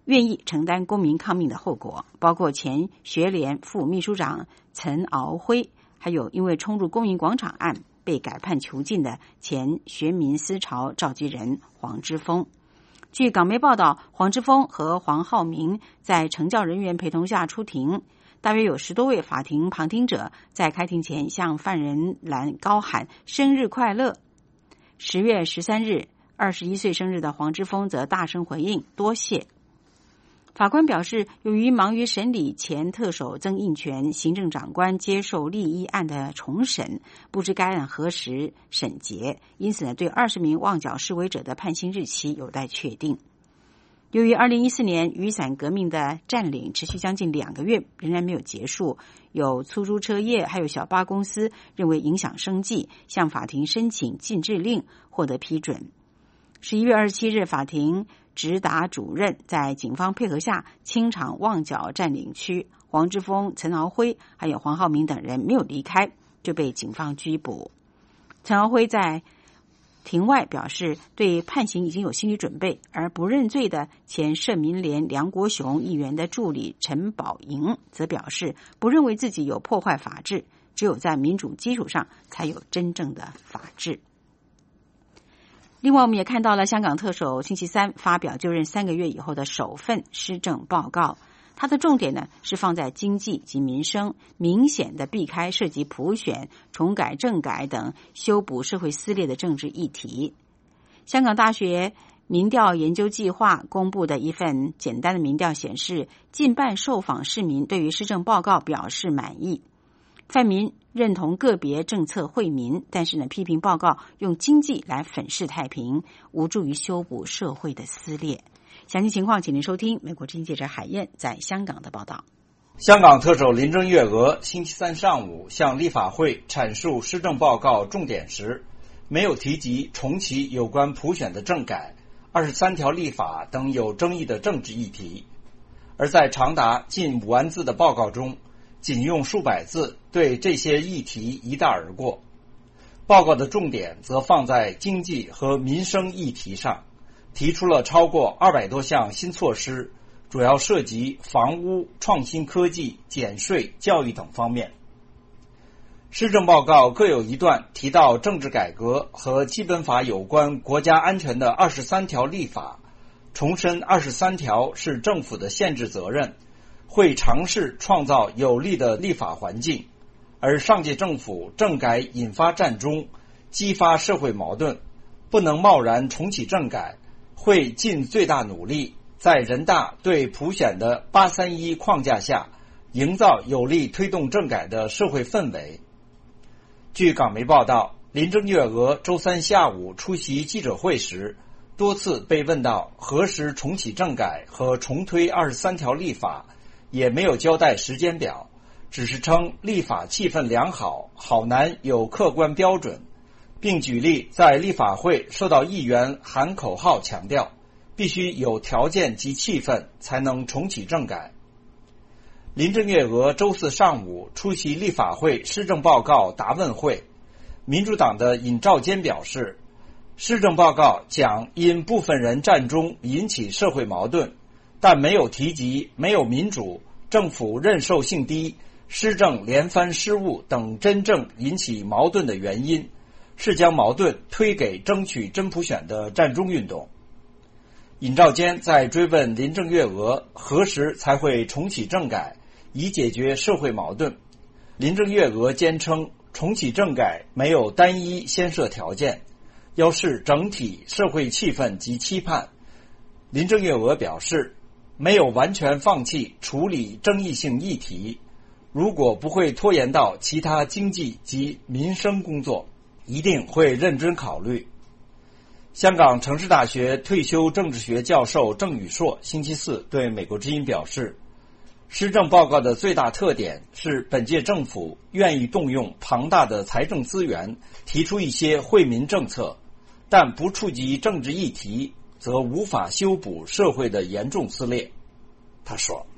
愿意承担公民抗命的后果，包括前学联副秘书长岑敖晖，还有因为冲入公民广场案被改判囚禁的前学民思潮召集人黄之锋。据港媒报道，黄之锋和黄浩明在惩教人员陪同下出庭，大约有10多位法庭旁听者在开庭前向犯人栏高喊生日快乐。10月13日21岁生日的黄之锋则大声回应多谢。法官表示，由于忙于审理前特首曾荫权行政长官接受利益案的重审，不知该案何时审结，因此对20名旺角示威者的判刑日期有待确定。由于2014年雨伞革命的占领持续将近2个月，仍然没有结束，有出租车业还有小巴公司认为影响生计，向法庭申请禁制令，获得批准。11月27日，法庭直达主任在警方配合下清场旺角占领区，黄之锋、岑敖晖还有黄浩明等人没有离开，就被警方拘捕。岑敖晖在庭外表示对判刑已经有心理准备，而不认罪的前社民连梁国雄议员的助理陈宝莹则表示不认为自己有破坏法治，只有在民主基础上才有真正的法治。另外，我们也看到了香港特首星期三发表就任3个月以后的首份施政报告，它的重点呢是放在经济及民生，明显的避开涉及普选、重改政改等修补社会撕裂的政治议题。香港大学民调研究计划公布的一份简单的民调显示，近半受访市民对于施政报告表示满意。泛民认同个别政策惠民，但是呢，批评报告用经济来粉饰太平，无助于修补社会的撕裂。详细情况，请您收听美国之音记者海燕在香港的报道。 香港特首林郑月娥星期三上午向立法会阐述施政报告重点时，没有提及重启有关普选的政改、23条立法等有争议的政治议题，而在长达近5万字的报告中，仅用数百字对这些议题一带而过。报告的重点则放在经济和民生议题上，提出了超过200多项新措施，主要涉及房屋、创新科技、减税、教育等方面。施政报告各有一段提到政治改革和基本法有关国家安全的23条立法，重申23条是政府的宪制责任，会尝试创造有利的立法环境，而上届政府政改引发战中，激发社会矛盾，不能贸然重启政改，会尽最大努力在人大对普选的831框架下，营造有利推动政改的社会氛围。据港媒报道，林郑月娥周三下午出席记者会时，多次被问到何时重启政改和重推23条立法，也没有交代时间表，只是称立法气氛良好，好难有客观标准，并举例在立法会受到议员喊口号强调，必须有条件及气氛才能重启政改。林郑月娥周四上午出席立法会施政报告答问会，民主党的尹兆坚表示，施政报告讲因部分人占中引起社会矛盾，但没有提及没有民主、政府认受性低、施政连番失误等真正引起矛盾的原因，是将矛盾推给争取真普选的占中运动。尹兆坚在追问林郑月娥何时才会重启政改，以解决社会矛盾。林郑月娥坚称，重启政改没有单一先设条件，要视整体社会气氛及期盼。林郑月娥表示，没有完全放弃处理争议性议题，如果不会拖延到其他经济及民生工作，一定会认真考虑。香港城市大学退休政治学教授郑宇硕星期四对美国之音表示，施政报告的最大特点是本届政府愿意动用庞大的财政资源，提出一些惠民政策，但不触及政治议题，则无法修补社会的严重撕裂。他说，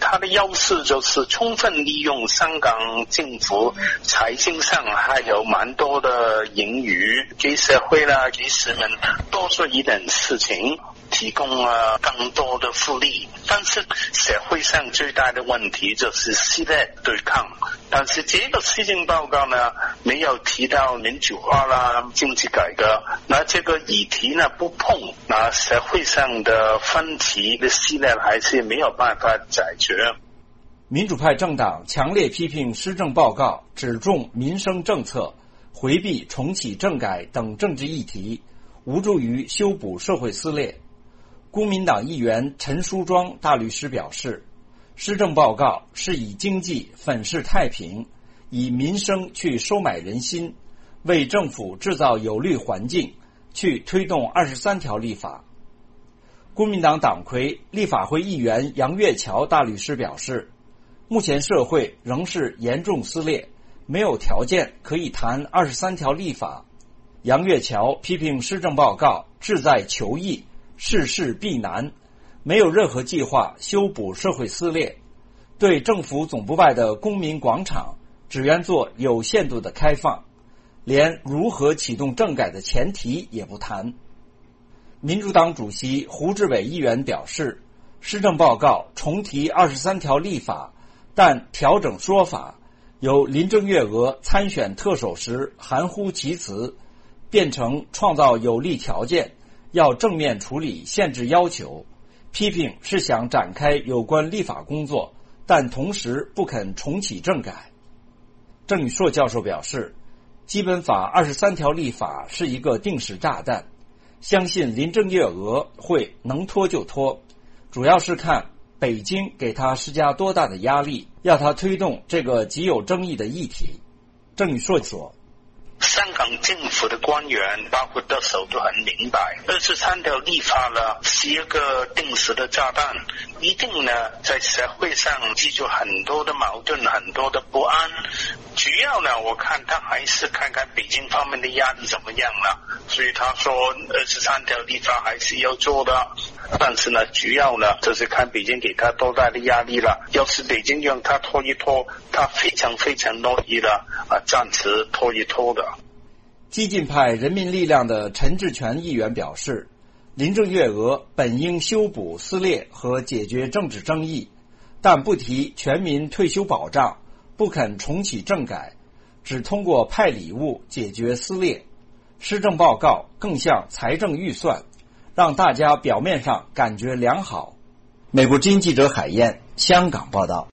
它的优势就是充分利用香港政府财经上还有蛮多的盈余，给社会啦给市民多做一点事情，提供更多的福利。但是社会上最大的问题就是撕裂对抗，但是这个施政报告呢没有提到民主化啦经济改革，那这个议题呢不碰，那社会上的分歧的撕裂还是没有办法解决。 民主派政党强烈批评施政报告只重民生政策，回避重启政改等政治议题，无助于修补社会撕裂。公民党议员陈淑庄大律师表示，施政报告是以经济粉饰太平，以民生去收买人心，为政府制造有利环境，去推动23条立法。公民党党魁立法会议员杨岳桥大律师表示，目前社会仍是严重撕裂，没有条件可以谈23条立法。杨岳桥批评施政报告志在求易，事事必难，没有任何计划修补社会撕裂，对政府总部外的公民广场只愿做有限度的开放，连如何启动政改的前提也不谈。民主党主席胡志伟议员表示，施政报告重提23条立法，但调整说法，由林郑月娥参选特首时含糊其辞，变成创造有利条件，要正面处理限制要求，批评是想展开有关立法工作，但同时不肯重启政改。郑宇硕教授表示，基本法23条立法是一个定时炸弹，相信林郑月娥会能拖就拖，主要是看北京给他施加多大的压力，要他推动这个极有争议的议题。郑宇硕说， 香港政府的官员包括特首都很明白，23条立法了是一个定时的炸弹，一定呢在社会上记住很多的矛盾，很多的不安。主要呢我看他还是看看北京方面的压力怎么样了，所以他说23条立法还是要做的，但是呢主要呢就是看北京给他多大的压力了。要是北京让他拖一拖，他非常非常乐意的暂时拖一拖的。 激进派人民力量的陈志全议员表示，林郑月娥本应修补撕裂和解决政治争议，但不提全民退休保障，不肯重启政改，只通过派礼物解决撕裂。施政报告更像财政预算，让大家表面上感觉良好。美国之音记者海燕，香港报道。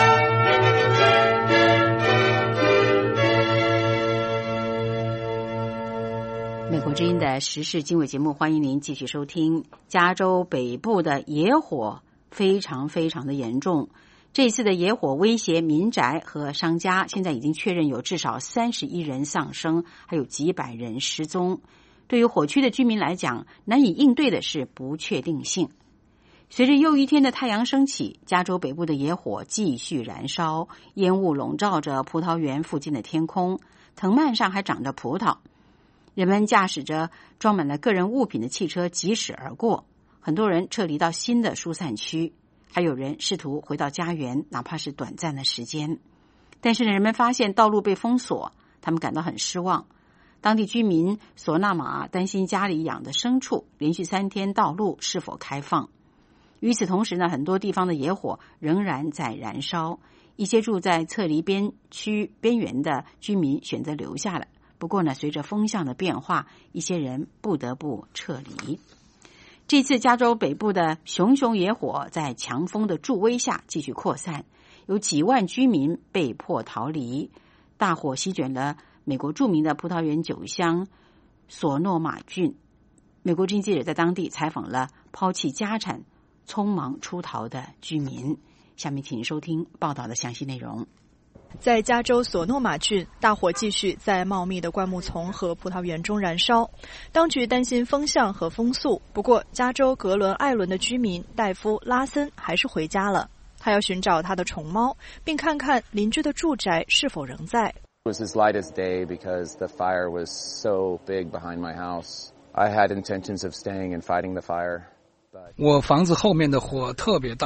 美国之音的时事经纬节目，欢迎您继续收听。加州北部的野火非常的严重，这次的野火威胁民宅和商家，现在已经确认有至少31人丧生，还有几百人失踪。对于火区的居民来讲，难以应对的是不确定性。随着又一天的太阳升起，加州北部的野火继续燃烧，烟雾笼罩着葡萄园附近的天空，藤蔓上还长着葡萄。人们驾驶着装满了个人物品的汽车疾驶而过，很多人撤离到新的疏散区，还有人试图回到家园，哪怕是短暂的时间。但是人们发现道路被封锁，他们感到很失望。当地居民索纳玛担心家里养的牲畜连续3天道路是否开放。与此同时呢，很多地方的野火仍然在燃烧，一些住在撤离边区边缘的居民选择留下来。不过呢，随着风向的变化，一些人不得不撤离。这次加州北部的熊熊野火在强风的助威下继续扩散，有几万居民被迫逃离。大火席卷了美国著名的葡萄园酒乡索诺玛郡。美国之音记者在当地采访了抛弃家产、匆忙出逃的居民。下面请收听报道的详细内容。 在加州索诺玛郡，大火继续在茂密的灌木丛和葡萄园中燃烧。当局担心风向和风速，不过加州格伦艾伦的居民戴夫·拉森还是回家了。他要寻找他的宠猫，并看看邻居的住宅是否仍在。 It was his lightest day because the fire was so big behind my house. I had intentions of staying and fighting the fire. 我房子后面的火特别大，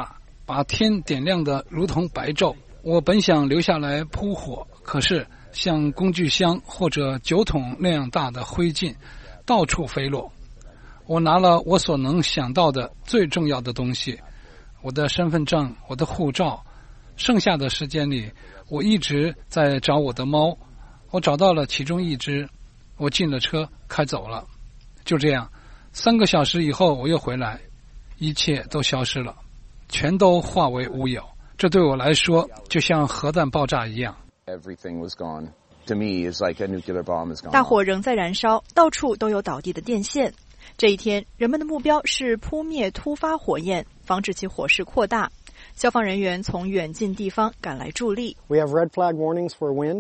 把天点亮得如同白昼。我本想留下来扑火，可是像工具箱或者酒桶那样大的灰烬到处飞落。我拿了我所能想到的最重要的东西，我的身份证，我的护照。剩下的时间里，我一直在找我的猫。我找到了其中一只，我进了车开走了。就这样，3个小时以后我又回来，一切都消失了，全都化为乌有。这对我来说就像核弹爆炸一样。 Everything was gone. To me, it's like a nuclear bomb is gone. 大火仍在燃烧，到处都有倒地的电线。这一天，人们的目标是扑灭突发火焰，防止其火势扩大。消防人员从远近地方赶来助力。 We have red flag warnings for wind,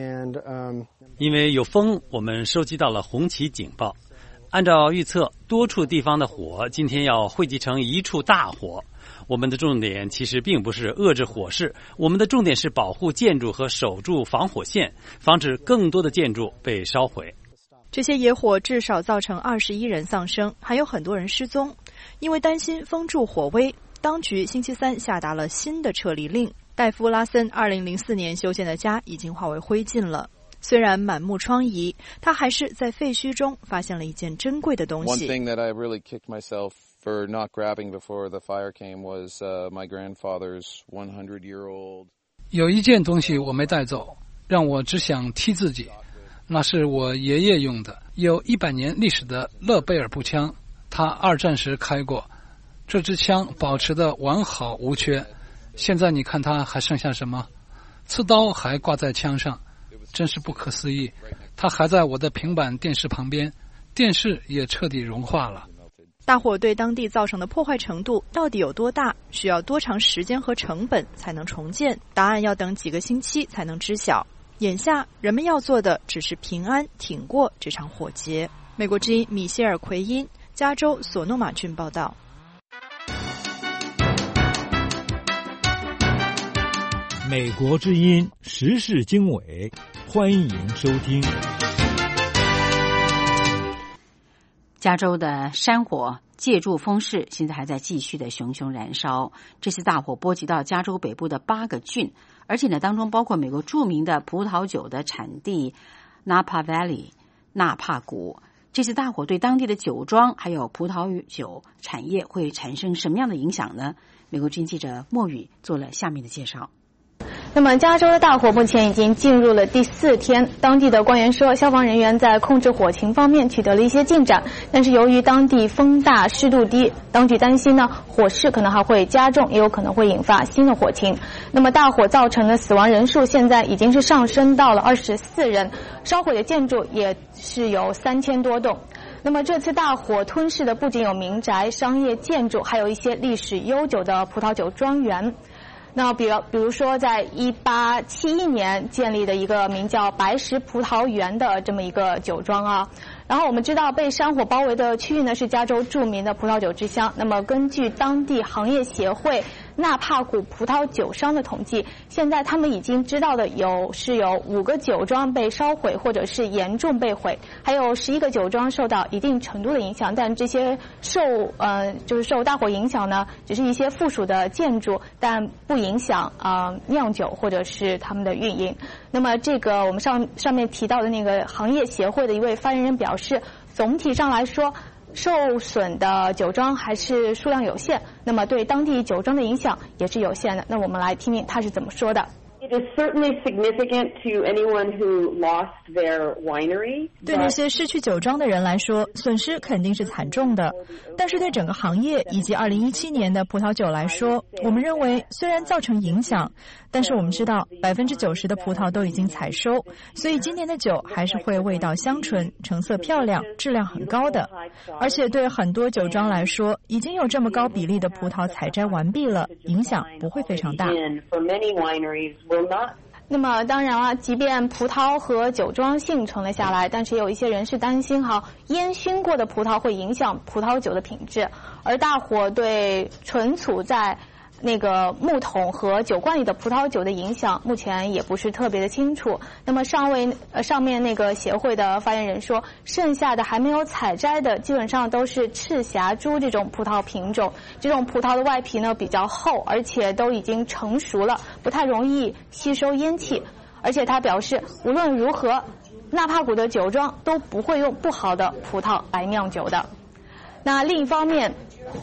and 因为有风，我们收集到了红旗警报。按照预测，多处地方的火今天要汇集成一处大火。我们的重点其实并不是遏制火势，我们的重点是保护建筑和守住防火线，防止更多的建筑被烧毁。 这些野火至少造成21人丧生，还有很多人失踪。因为担心封住火威，当局星期三下达了新的撤离令。戴夫·拉森2004年修建的家已经化为灰烬了。虽然满目疮痍，他还是在废墟中发现了一件珍贵的东西。 One thing that I really kicked myself for not grabbing before the fire came was my grandfather's 100-year-old. 有一件东西我没带走，让我只想踢自己。那是我爷爷用的，有100年历史的勒贝尔步枪，他2战时开过。这支枪保持得完好无缺，现在你看它还剩下什么？刺刀还挂在枪上，真是不可思议。它还在我的平板电视旁边，电视也彻底融化了。 大火对当地造成的破坏程度到底有多大？需要多长时间和成本才能重建？答案要等几个星期才能知晓。眼下人们要做的只是平安挺过这场火劫。美国之音米歇尔·奎因，加州索诺马郡报道。 美国之音时事经纬，欢迎收听。 加州的山火借助风势现在还在继续的熊熊燃烧。这次大火波及到加州北部的8个郡，而且呢，当中包括美国著名的葡萄酒的产地 Napa Valley 纳帕谷。这次大火对当地的酒庄还有葡萄酒产业会产生什么样的影响呢？美国之音记者莫宇做了下面的介绍。 那么加州的大火目前已经进入了第4天，当地的官员说，消防人员在控制火情方面取得了一些进展，但是由于当地风大湿度低，当局担心呢火势可能还会加重，也有可能会引发新的火情。那么大火造成的死亡人数现在已经是上升到了24人，烧毁的建筑也是有3000多栋。那么这次大火吞噬的不仅有民宅、商业建筑，还有一些历史悠久的葡萄酒庄园。那比如说在1871年建立的一个名叫白石葡萄园的这么一个酒庄啊。然后我们知道被山火包围的区域呢是加州著名的葡萄酒之乡。那么根据当地行业协会纳帕谷葡萄酒商的统计，现在他们已经知道的有5个酒庄被烧毁或者是严重被毁，还有11个酒庄受到一定程度的影响，但这些受大火影响呢，只是一些附属的建筑，但不影响酿酒或者是他们的运营。那么这个我们上面提到的那个行业协会的一位发言人表示，总体上来说受损的酒庄还是数量有限，那么对当地酒庄的影响也是有限的。那我们来听听他是怎么说的。 It is certainly significant to anyone who lost their winery. 对那些失去酒庄的人来说，损失肯定是惨重的。但是对整个行业以及2017年的葡萄酒来说，我们认为虽然造成影响，但是我们知道90%的葡萄都已经采收，所以今年的酒还是会味道香醇、成色漂亮、质量很高的。而且对很多酒庄来说，已经有这么高比例的葡萄采摘完毕了，影响不会非常大。 那么当然了，即便葡萄和酒庄幸存了下来，但是也有一些人是担心烟熏过的葡萄会影响葡萄酒的品质，而大火对存储在那个木桶和酒罐里的葡萄酒的影响目前也不是特别的清楚。那么上面那个协会的发言人说，剩下的还没有采摘的基本上都是赤霞珠这种葡萄品种，这种葡萄的外皮呢比较厚，而且都已经成熟了，不太容易吸收烟气。而且他表示，无论如何，纳帕谷的酒庄都不会用不好的葡萄来酿酒的。那另一方面，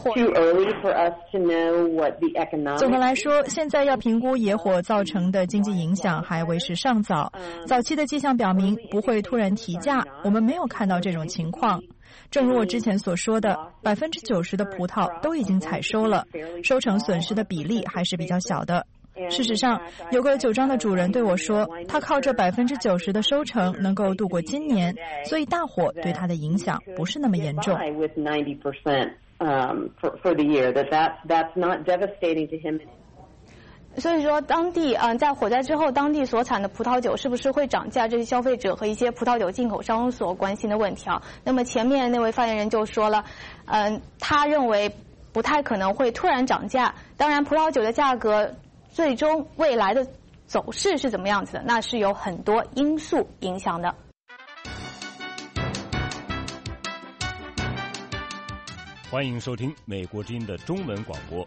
总的来说，现在要评估野火造成的经济影响还为时尚早。早期的迹象表明不会突然提价，我们没有看到这种情况。正如我之前所说的，90%的葡萄都已经采收了，收成损失的比例还是比较小的。事实上，有个酒庄的主人对我说，他靠着90%的收成能够度过今年，所以大火对他的影响不是那么严重。 For the year, that's not devastating to him. 所以说，当地在火灾之后，当地所产的葡萄酒是不是会涨价？这是消费者和一些葡萄酒进口商所关心的问题啊。那么前面那位发言人就说了，他认为不太可能会突然涨价。当然，葡萄酒的价格最终未来的走势是怎么样子的，那是有很多因素影响的。 欢迎收听美国之音的中文广播。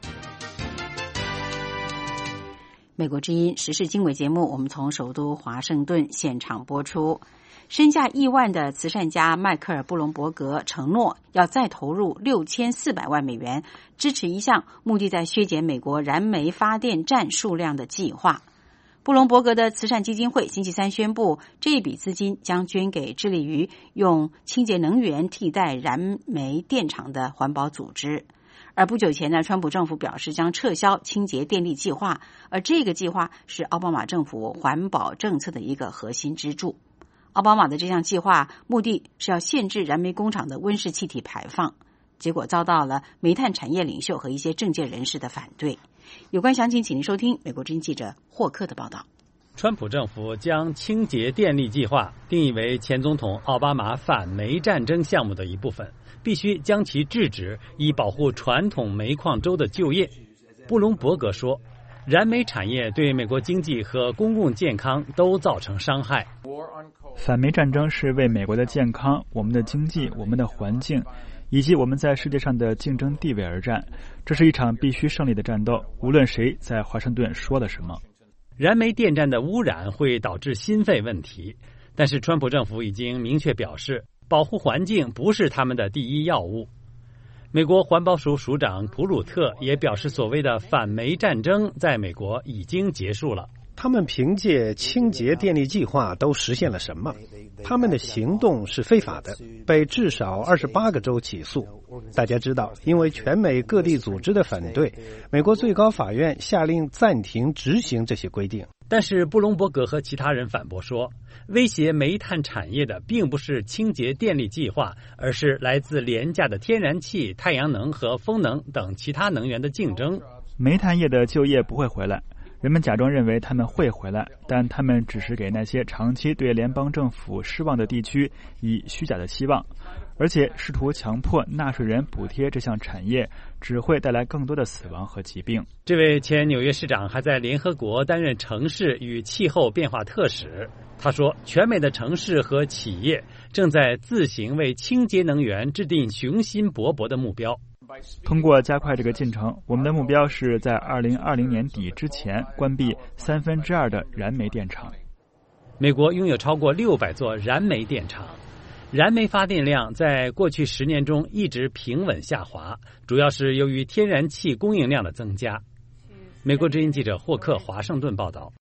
美国之音时事经纬节目，我们从首都华盛顿现场播出。身价亿万的慈善家迈克尔·布隆伯格承诺要再投入6400万美元，支持一项目的在削减美国燃煤发电站数量的计划。布隆伯格的慈善基金会星期三宣布，这一笔资金将捐给致力于用清洁能源替代燃煤电厂的环保组织。而不久前呢，川普政府表示将撤销清洁电力计划，而这个计划是奥巴马政府环保政策的一个核心支柱。奥巴马的这项计划目的是要限制燃煤工厂的温室气体排放，结果遭到了煤炭产业领袖和一些政界人士的反对。有关详情，请您收听美国之音记者霍克的报道。 川普政府将清洁电力计划定义为前总统奥巴马反煤战争项目的一部分，必须将其制止，以保护传统煤矿州的就业。布隆伯格说，燃煤产业对美国经济和公共健康都造成伤害。 反煤战争是为美国的健康、我们的经济、我们的环境以及我们在世界上的竞争地位而战，这是一场必须胜利的战斗，无论谁在华盛顿说了什么。 燃煤电站的污染会导致心肺问题，但是川普政府已经明确表示，保护环境不是他们的第一要务。美国环保署署长普鲁特也表示，所谓的反煤战争在美国已经结束了。 他们凭借清洁电力计划都实现了什么？他们的行动是非法的，被至少28个州起诉。大家知道，因为全美各地组织的反对，美国最高法院下令暂停执行这些规定。 但是布隆伯格和其他人反驳说，威胁煤炭产业的并不是清洁电力计划，而是来自廉价的天然气、太阳能和风能等其他能源的竞争。 煤炭业的就业不会回来，人们假装认为他们会回来，但他们只是给那些长期对联邦政府失望的地区以虚假的希望，而且试图强迫纳税人补贴这项产业，只会带来更多的死亡和疾病。 这位前纽约市长还在联合国担任城市与气候变化特使。他说，全美的城市和企业正在自行为清洁能源制定雄心勃勃的目标。 通过加快这个进程，我们的目标是在2020年底之前关闭2/3的燃煤电厂。 美国拥有超过600座燃煤电厂，燃煤发电量在过去10年中一直平稳下滑，主要是由于天然气供应量的增加。美国之音记者霍克华盛顿报道。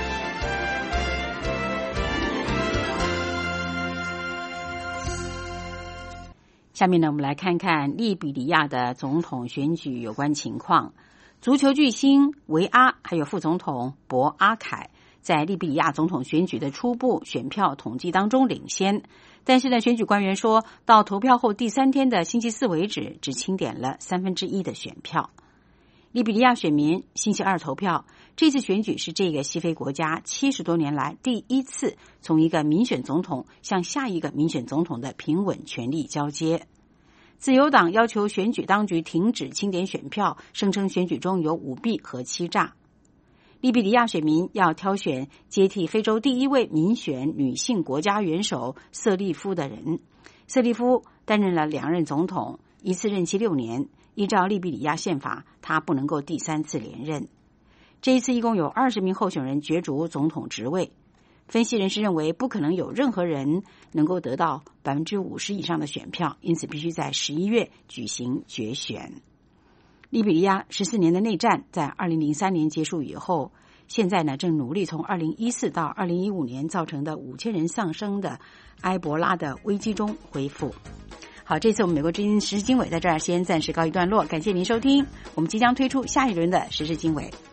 下面呢，我们来看看利比里亚的总统选举有关情况。足球巨星维阿还有副总统博阿凯在利比里亚总统选举的初步选票统计当中领先，但是呢，选举官员说到投票后第3天的星期4为止，只清点了1/3的选票。利比里亚选民星期2投票，这次选举是这个西非国家70多年来第一次从一个民选总统向下一个民选总统的平稳权力交接。 自由党要求选举当局停止清点选票，声称选举中有舞弊和欺诈。利比里亚选民要挑选接替非洲第一位民选女性国家元首瑟利夫的人。瑟利夫担任了2任总统，一次任期6年。依照利比里亚宪法，他不能够第3次连任。这一次一共有20名候选人角逐总统职位。分析人士认为，不可能有任何人能够得到50%以上的选票，因此必须在11月举行决选。利比里亚14年的内战在2003年结束以后，现在呢正努力从2014到2015年造成的5000人丧生的埃博拉的危机中恢复。好，这次我们美国之音时事经纬在这儿先暂时告一段落，感谢您收听。我们即将推出下一轮的时事经纬。